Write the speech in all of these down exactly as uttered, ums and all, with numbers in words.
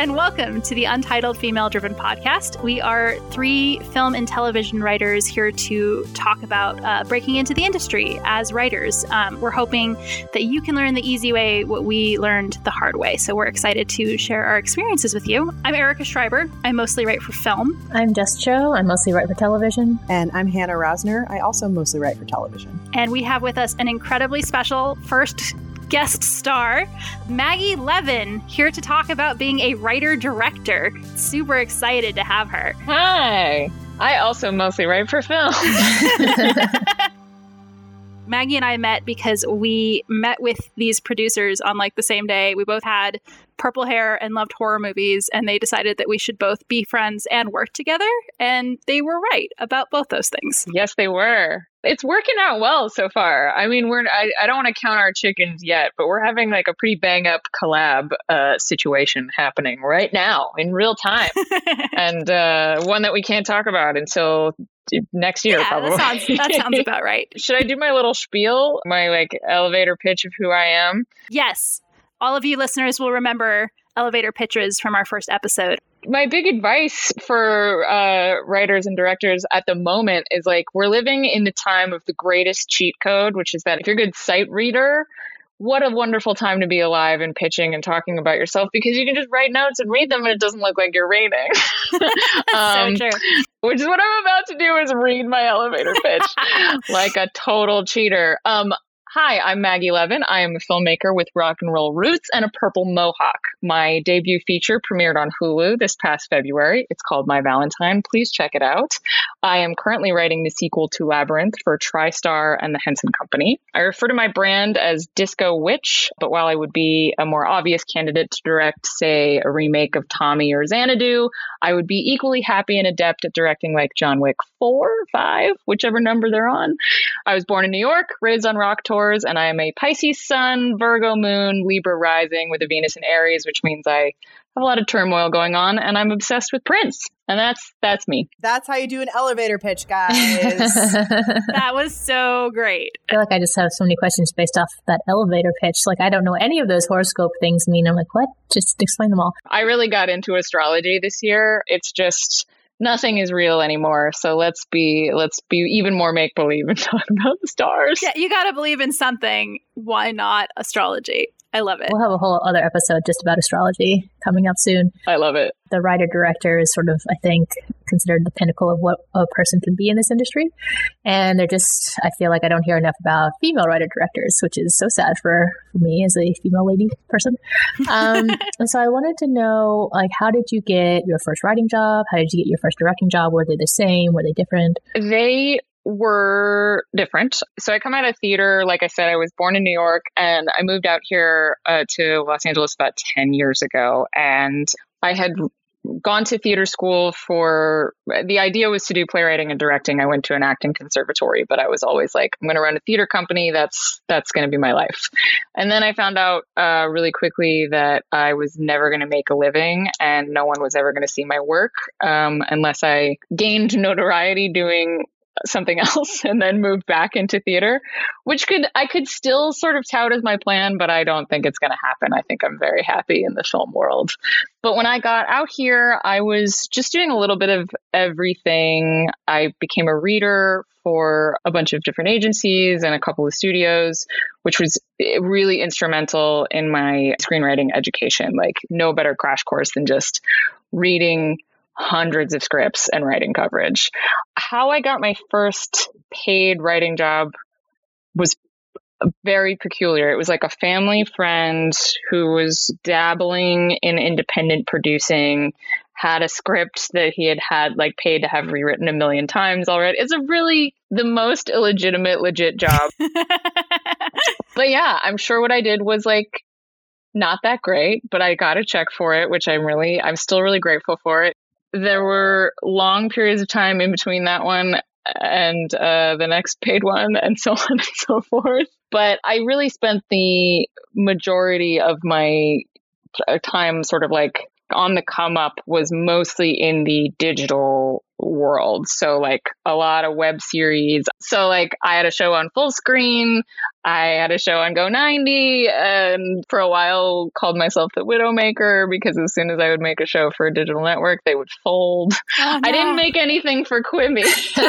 and welcome to the Untitled Female Driven Podcast. We are three film and television writers here to talk about uh, breaking into the industry as writers. Um, we're hoping that you can learn the easy way what we learned the hard way. So we're excited to share our experiences with you. I'm Erica Schreiber. I mostly write for film. I'm Jess Cho. I mostly write for television. And I'm Hannah Rosner. I also mostly write for television. And we have with us an incredibly special first guest star, Maggie Levin, here to talk about being a writer-director. Super excited to have her. Hi. I also mostly write for film. Maggie and I met because we met with these producers on like the same day. We both had purple hair and loved horror movies, and they decided that we should both be friends and work together. And they were right about both those things. Yes, they were. It's working out well so far. I mean, we're I, I don't want to count our chickens yet, but we're having like a pretty bang up collab uh, situation happening right now in real time. and uh, one that we can't talk about until next year, yeah, probably. That sounds, that sounds about right. Should I do my little spiel, my like elevator pitch of who I am? Yes. All of you listeners will remember elevator pitches from our first episode. My big advice for uh, writers and directors at the moment is like, we're living in the time of the greatest cheat code, which is that if you're a good sight reader, what a wonderful time to be alive and pitching and talking about yourself, because you can just write notes and read them and it doesn't look like you're reading. um, so true. Which is what I'm about to do, is read my elevator pitch like a total cheater. Um, Hi, I'm Maggie Levin. I am a filmmaker with rock and roll roots and a purple mohawk. My debut feature premiered on Hulu this past February. It's called My Valentine. Please check it out. I am currently writing the sequel to Labyrinth for TriStar and the Henson Company. I refer to my brand as Disco Witch, but while I would be a more obvious candidate to direct, say, a remake of Tommy or Xanadu, I would be equally happy and adept at directing like John Wick four, five, whichever number they're on. I was born in New York, raised on rock tours, and I am a Pisces sun, Virgo moon, Libra rising with a Venus in Aries, which means I have a lot of turmoil going on, and I'm obsessed with Prince. And that's that's me. That's how you do an elevator pitch, guys. That was so great. I feel like I just have so many questions based off that elevator pitch. Like, I don't know any of those horoscope things mean. I'm like, what? Just explain them all. I really got into astrology this year. It's just... nothing is real anymore. So let's be let's be even more make believe and talk about the stars. Yeah, you got to believe in something. Why not astrology? I love it. We'll have a whole other episode just about astrology coming up soon. I love it. The writer-director is sort of, I think, considered the pinnacle of what a person can be in this industry. And they're just, I feel like I don't hear enough about female writer-directors, which is so sad for, for me as a female lady person. Um, and so I wanted to know, like, how did you get your first writing job? How did you get your first directing job? Were they the same? Were they different? They were different. So I come out of theater. Like I said, I was born in New York, and I moved out here uh, to Los Angeles about ten years ago. And I had gone to theater school for, the idea was to do playwriting and directing. I went to an acting conservatory, but I was always like, I'm going to run a theater company. That's, that's going to be my life. And then I found out uh, really quickly that I was never going to make a living, and no one was ever going to see my work um, unless I gained notoriety doing something else and then moved back into theater, which could I could still sort of tout as my plan, but I don't think it's going to happen. I think I'm very happy in the film world. But when I got out here, I was just doing a little bit of everything. I became a reader for a bunch of different agencies and a couple of studios, which was really instrumental in my screenwriting education. Like, no better crash course than just reading hundreds of scripts and writing coverage. How I got my first paid writing job was very peculiar. It was like a family friend who was dabbling in independent producing, had a script that he had had like paid to have rewritten a million times already. It's a really the most illegitimate, legit job. But yeah, I'm sure what I did was like not that great, but I got a check for it, which I'm really, I'm still really grateful for it. There were long periods of time in between that one and uh, the next paid one, and so on and so forth. But I really spent the majority of my time sort of like on the come up was mostly in the digital world. So like a lot of web series. So like I had a show on Full Screen. I had a show on Go ninety, and for a while called myself the Widowmaker, because as soon as I would make a show for a digital network, they would fold. Oh, no. I didn't make anything for Quibi.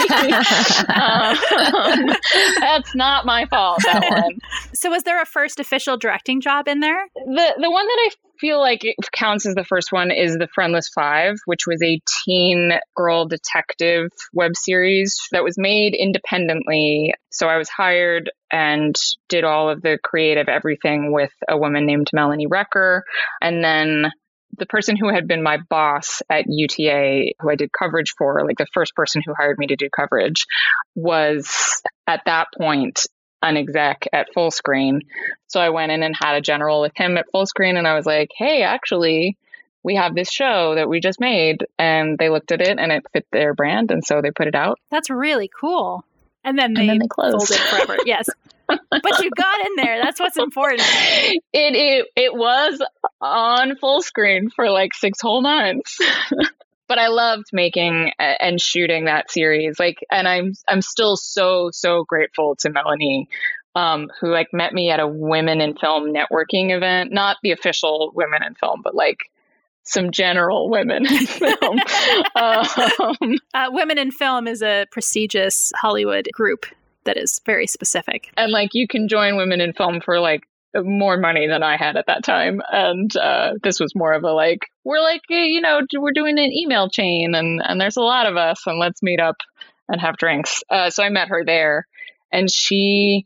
um, that's not my fault, that one. So was there a first official directing job in there? The the one that I feel like it counts as the first one is The Friendless Five, which was a teen girl detective web series that was made independently. So I was hired and did all of the creative everything with a woman named Melanie Recker. And then the person who had been my boss at U T A, who I did coverage for, like the first person who hired me to do coverage, was at that point an exec at Full Screen. So I went in and had a general with him at Full Screen, and I was like, hey, actually, we have this show that we just made. And they looked at it and it fit their brand, and so they put it out. That's really cool. And then they, and then they closed. folded forever. Yes. But you got in there. That's what's important. It, it it was on Full Screen for like six whole months. But I loved making and shooting that series. Like, and I'm I'm still so so grateful to Melanie, um, who like met me at a Women in Film networking event, not the official Women in Film, but like some general women in film. um, uh, Women in Film is a prestigious Hollywood group that is very specific. And like you can join Women in Film for like more money than I had at that time. And uh, this was more of a like, we're like, you know, we're doing an email chain and, and there's a lot of us and let's meet up and have drinks. Uh, so I met her there, and she,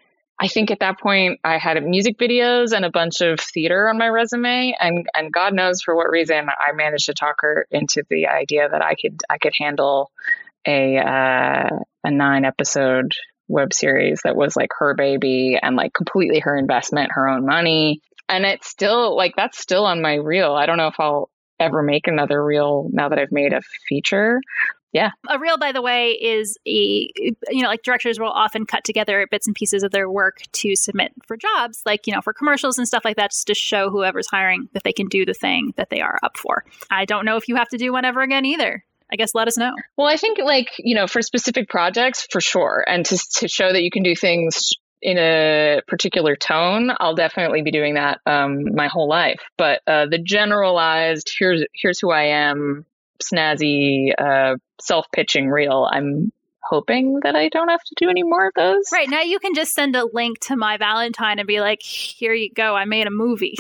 I think at that point I had music videos and a bunch of theater on my resume, and, and God knows for what reason I managed to talk her into the idea that I could, I could handle a, uh, a nine episode web series that was like her baby and like completely her investment, her own money. And it's still like, that's still on my reel. I don't know if I'll ever make another reel now that I've made a feature. Yeah. A reel, by the way, is a, you know, like directors will often cut together bits and pieces of their work to submit for jobs, like, you know, for commercials and stuff like that, just to show whoever's hiring that they can do the thing that they are up for. I don't know if you have to do one ever again either. I guess let us know. Well, I think like, you know, for specific projects, for sure. And to, to show that you can do things in a particular tone, I'll definitely be doing that um, my whole life. But uh, the generalized, here's here's who I am, snazzy, uh, self-pitching reel, I'm hoping that I don't have to do any more of those. Right. Now you can just send a link to My Valentine and be like, here you go, I made a movie.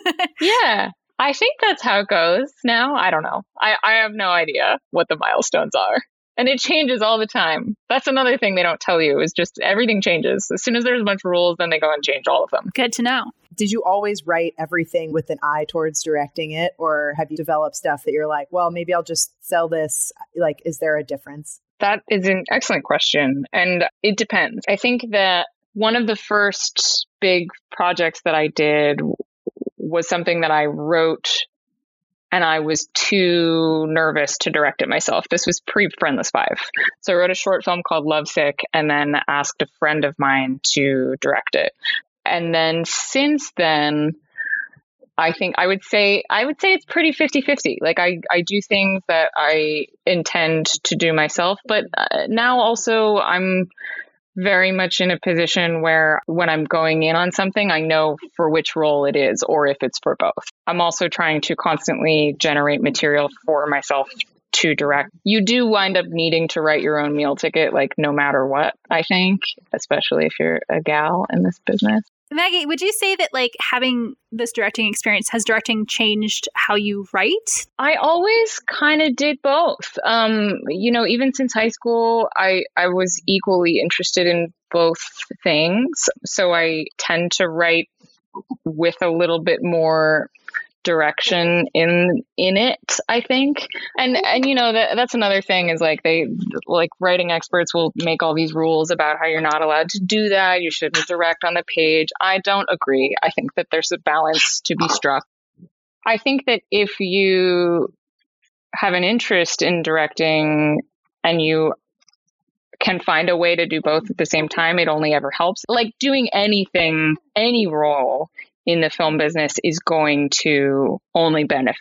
Yeah. I think that's how it goes now. I don't know. I, I have no idea what the milestones are. And it changes all the time. That's another thing they don't tell you, is just everything changes. As soon as there's a bunch of rules, then they go and change all of them. Good to know. Did you always write everything with an eye towards directing it? Or have you developed stuff that you're like, well, maybe I'll just sell this? Like, is there a difference? That is an excellent question. And it depends. I think that one of the first big projects that I did was something that I wrote and I was too nervous to direct it myself. This was pre-Friendless Five. So I wrote a short film called Lovesick and then asked a friend of mine to direct it. And then since then, I think I would say, I would say it's pretty fifty-fifty. Like I, I do things that I intend to do myself, but uh, now also I'm very much in a position where when I'm going in on something, I know for which role it is or if it's for both. I'm also trying to constantly generate material for myself to direct. You do wind up needing to write your own meal ticket, like no matter what, I think, especially if you're a gal in this business. Maggie, would you say that like having this directing experience, has directing changed how you write? I always kind of did both. Um, you know, even since high school, I, I was equally interested in both things. So I tend to write with a little bit more direction in in it, I think. And and you know that that's another thing is like they like writing experts will make all these rules about how you're not allowed to do that. You shouldn't direct on the page. I don't agree. I think that there's a balance to be struck. I think that if you have an interest in directing and you can find a way to do both at the same time, it only ever helps. Like doing anything, any role in the film business is going to only benefit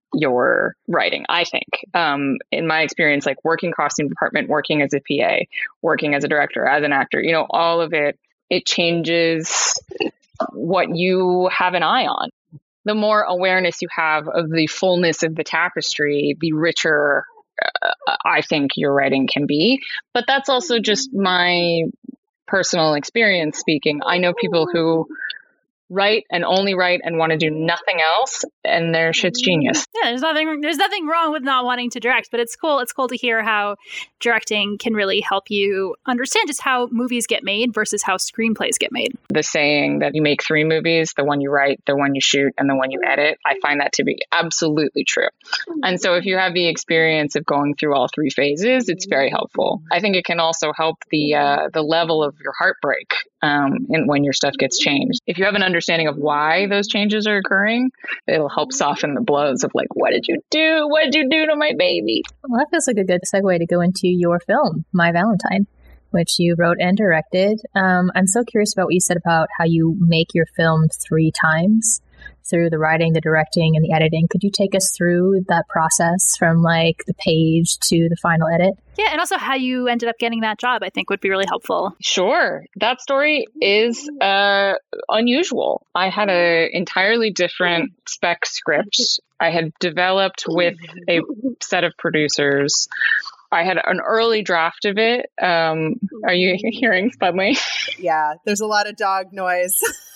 your writing, I think. Um, in my experience, like working costume department, working as a P A, working as a director, as an actor, you know, all of it, it changes what you have an eye on. The more awareness you have of the fullness of the tapestry, the richer uh, I think your writing can be. But that's also just my personal experience speaking. I know people who write and only write and want to do nothing else, and their shit's genius. Yeah, there's nothing there's nothing wrong with not wanting to direct, but it's cool. It's cool to hear how directing can really help you understand just how movies get made versus how screenplays get made. The saying that you make three movies, the one you write, the one you shoot, and the one you edit, I find that to be absolutely true. And so if you have the experience of going through all three phases, it's very helpful. I think it can also help the uh, the level of your heartbreak um, in, when your stuff gets changed. If you have an understanding of why those changes are occurring, it'll help soften the blows of like, what did you do? What did you do to my baby? Well, that feels like a good segue to go into your film, My Valentine, which you wrote and directed. Um, I'm so curious about what you said about how you make your film three times through the writing, the directing, and the editing. Could you take us through that process from like the page to the final edit? Yeah, and also how you ended up getting that job, I think would be really helpful. Sure. That story is uh, unusual. I had an entirely different spec script I had developed with a set of producers. I had an early draft of it. Um, are you hearing Spudley? Yeah, there's a lot of dog noise.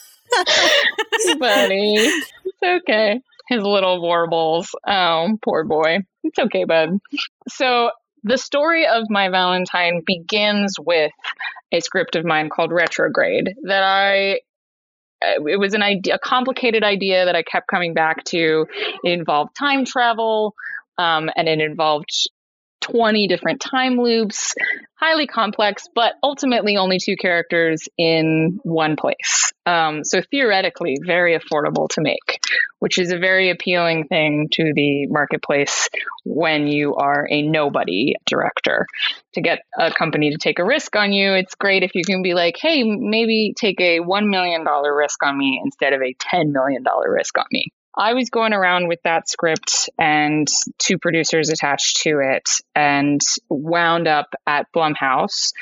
Buddy, it's okay. His little warbles. Oh, poor boy. It's okay, bud. So the story of My Valentine begins with a script of mine called Retrograde that I, it was an idea, a complicated idea that I kept coming back to. It involved time travel, um, and it involved twenty different time loops, highly complex, but ultimately only two characters in one place. Um, so theoretically, very affordable to make, which is a very appealing thing to the marketplace when you are a nobody director. To get a company to take a risk on you, it's great if you can be like, hey, maybe take a one million dollars risk on me instead of a ten million dollars risk on me. I was going around with that script and two producers attached to it and wound up at Blumhouse.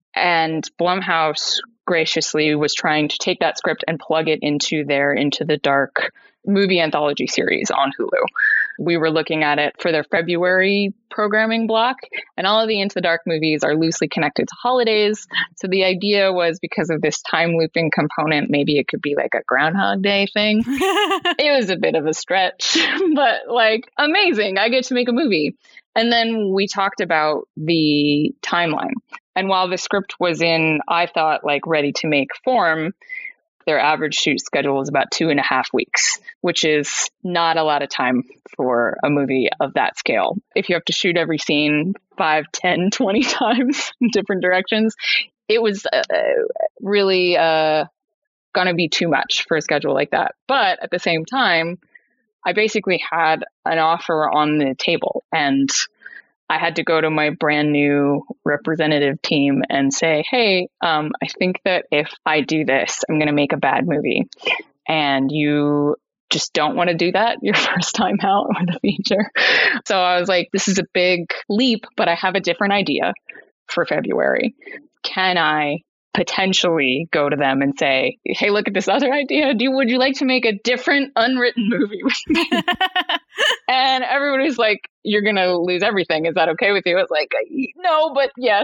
And Blumhouse graciously was trying to take that script and plug it into their Into the Dark movie anthology series on Hulu. We were looking at it for their February programming block, and all of the Into the Dark movies are loosely connected to holidays. So the idea was, because of this time looping component, maybe it could be like a Groundhog Day thing. It was a bit of a stretch, but like amazing. I get to make a movie. And then we talked about the timeline. And while the script was in, I thought, like ready to make form, their average shoot schedule is about two and a half weeks, which is not a lot of time for a movie of that scale. If you have to shoot every scene five, ten, twenty times in different directions, it was uh, really uh, going to be too much for a schedule like that. But at the same time, I basically had an offer on the table, and I had to go to my brand new representative team and say, hey, um, I think that if I do this, I'm going to make a bad movie. And you just don't want to do that your first time out with a feature. So I was like, this is a big leap, but I have a different idea for February. Can I potentially go to them and say, hey, look at this other idea. Do would you like to make a different unwritten movie with me? And everybody's like, you're going to lose everything. Is that okay with you? I was like, no, but yes.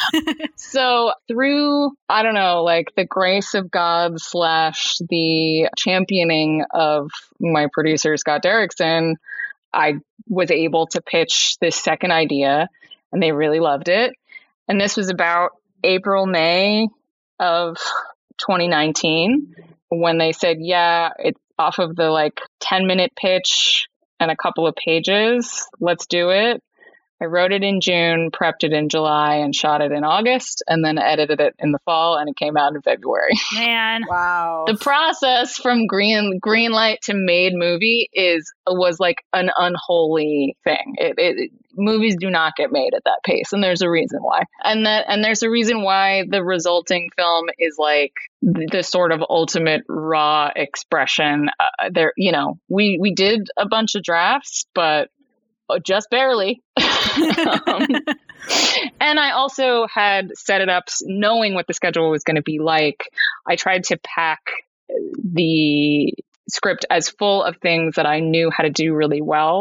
So through, I don't know, like the grace of God slash the championing of my producer, Scott Derrickson, I was able to pitch this second idea, and they really loved it. And this was about April, May of twenty nineteen, when they said, yeah, it's off of the like ten minute pitch and a couple of pages. Let's do it. I wrote it in June, prepped it in July, and shot it in August, and then edited it in the fall, and it came out in February. Man. Wow. The process from green green light to made movie is was like an unholy thing. It, it, movies do not get made at that pace, and there's a reason why. And that and there's a reason why the resulting film is like the, the sort of ultimate raw expression. Uh, there, you know, we we did a bunch of drafts, but just barely. um, and I also had set it up knowing what the schedule was going to be like. I tried to pack the script as full of things that I knew how to do really well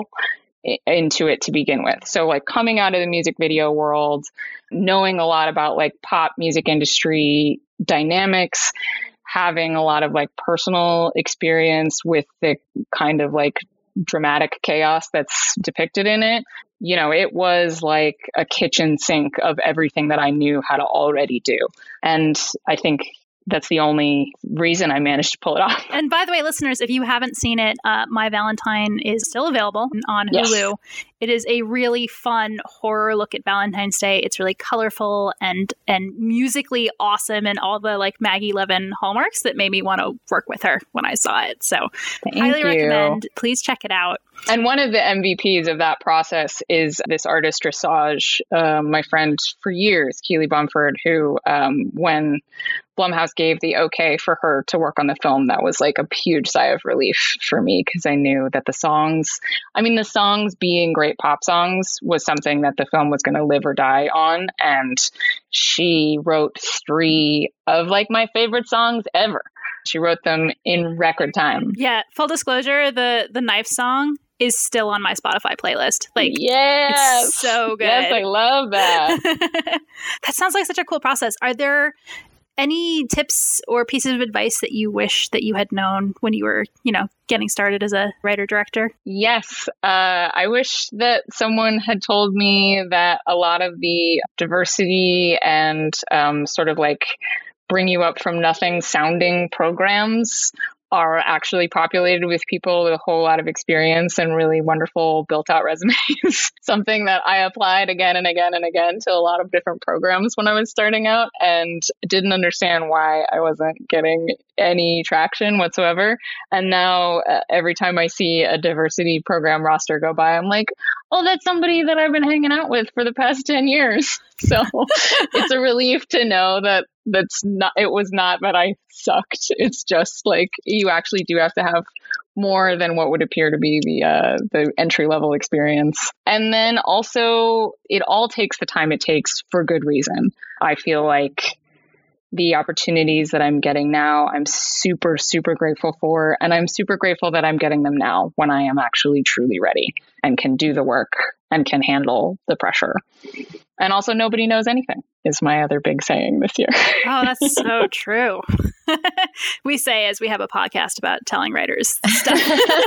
into it to begin with. So like coming out of the music video world, knowing a lot about like pop music industry dynamics, having a lot of like personal experience with the kind of like dramatic chaos that's depicted in it. You know, it was like a kitchen sink of everything that I knew how to already do. And I think that's the only reason I managed to pull it off. And by the way, listeners, if you haven't seen it, uh, My Valentine is still available on Hulu. Yes. It is a really fun horror look at Valentine's Day. It's really colorful and and musically awesome, and all the like Maggie Levin hallmarks that made me want to work with her when I saw it. So Thank highly you. recommend. Please check it out. And one of the M V Ps of that process is this artist dressage, uh, my friend for years, Keely Bumford, who um, when Blumhouse gave the okay for her to work on the film, that was like a huge sigh of relief for me, because I knew that the songs, I mean, the songs being great pop songs was something that the film was going to live or die on. And she wrote three of like my favorite songs ever. She wrote them in record time. Yeah. Full disclosure, the the knife song is still on my Spotify playlist. Like, yes, it's so good. Yes, I love that. That sounds like such a cool process. Are there any tips or pieces of advice that you wish that you had known when you were, you know, getting started as a writer-director? Yes. Uh, I wish that someone had told me that a lot of the diversity and um, sort of like bring you up from nothing sounding programs are actually populated with people with a whole lot of experience and really wonderful built out resumes. Something that I applied again and again and again to a lot of different programs when I was starting out, and didn't understand why I wasn't getting any traction whatsoever. And now uh, every time I see a diversity program roster go by, I'm like, oh, that's somebody that I've been hanging out with for the past ten years. So it's a relief to know that that's not, it was not that I sucked. It's just like you actually do have to have more than what would appear to be the uh, the entry level experience. And then also it all takes the time it takes for good reason. I feel like the opportunities that I'm getting now, I'm super, super grateful for. And I'm super grateful that I'm getting them now when I am actually truly ready and can do the work and can handle the pressure. And also, nobody knows anything is my other big saying this year. Oh, that's so true. We say as we have a podcast about telling writers stuff.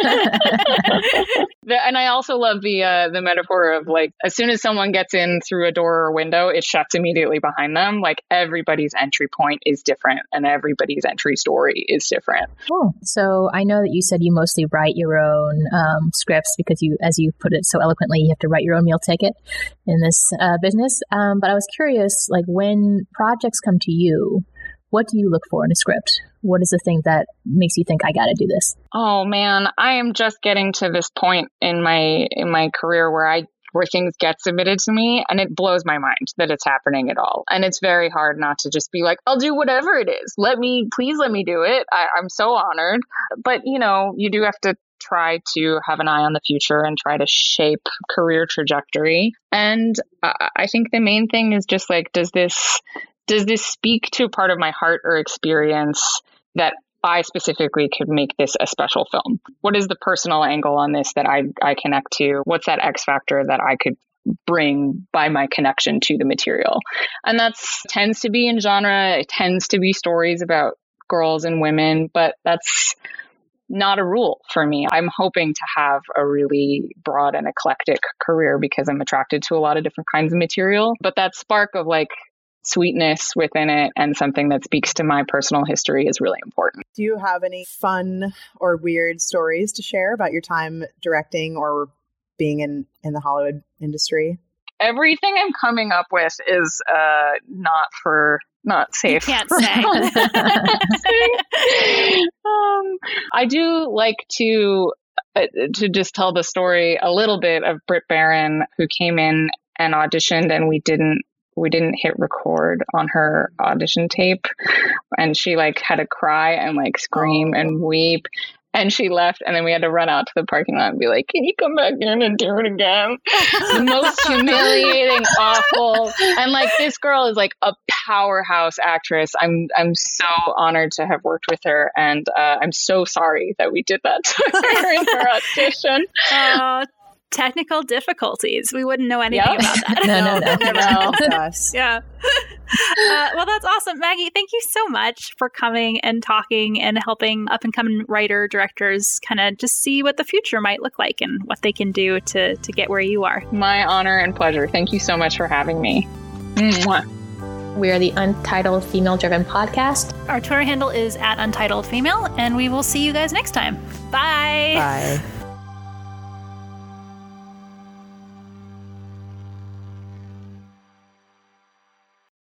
And I also love the uh, the metaphor of like, as soon as someone gets in through a door or a window, it shuts immediately behind them. Like everybody's entry point is different and everybody's entry story is different. Cool. So I know that you said you mostly write your own um, scripts because you, as you put it so eloquently, you have to write your own meal ticket in this uh, business. Um, but I was curious, like when projects come to you, what do you look for in a script? What is the thing that makes you think I got to do this? Oh man, I am just getting to this point in my in my career where I where things get submitted to me, and it blows my mind that it's happening at all. And it's very hard not to just be like, I'll do whatever it is. Let me, please let me do it. I, I'm so honored. But you know, you do have to try to have an eye on the future and try to shape career trajectory. And uh, I think the main thing is just like, does this Does this speak to a part of my heart or experience that I specifically could make this a special film? What is the personal angle on this that I, I connect to? What's that X factor that I could bring by my connection to the material? And that's tends to be in genre. It tends to be stories about girls and women, but that's not a rule for me. I'm hoping to have a really broad and eclectic career because I'm attracted to a lot of different kinds of material. But that spark of like sweetness within it and something that speaks to my personal history is really important. Do you have any fun or weird stories to share about your time directing or being in, in the Hollywood industry? everything I'm coming up with is uh, not for not safe. You can't say. um, I do like to uh, to just tell the story a little bit of Britt Barron, who came in and auditioned, and we didn't we didn't hit record on her audition tape, and she like had to cry and like scream oh. and weep. And she left, and then we had to run out to the parking lot and be like, can you come back in and do it again? The most humiliating, awful. And like, this girl is like a powerhouse actress. I'm I'm so honored to have worked with her. And uh, I'm so sorry that we did that to her in her audition. Oh, technical difficulties. We wouldn't know anything yep. about that. no, no, no. no. no. Yeah. Uh, well, that's awesome. Maggie, thank you so much for coming and talking and helping up and coming writer directors kind of just see what the future might look like and what they can do to, to get where you are. My honor and pleasure. Thank you so much for having me. Mwah. We are the Untitled Female Driven Podcast. Our Twitter handle is at Untitled Female, and we will see you guys next time. Bye. Bye.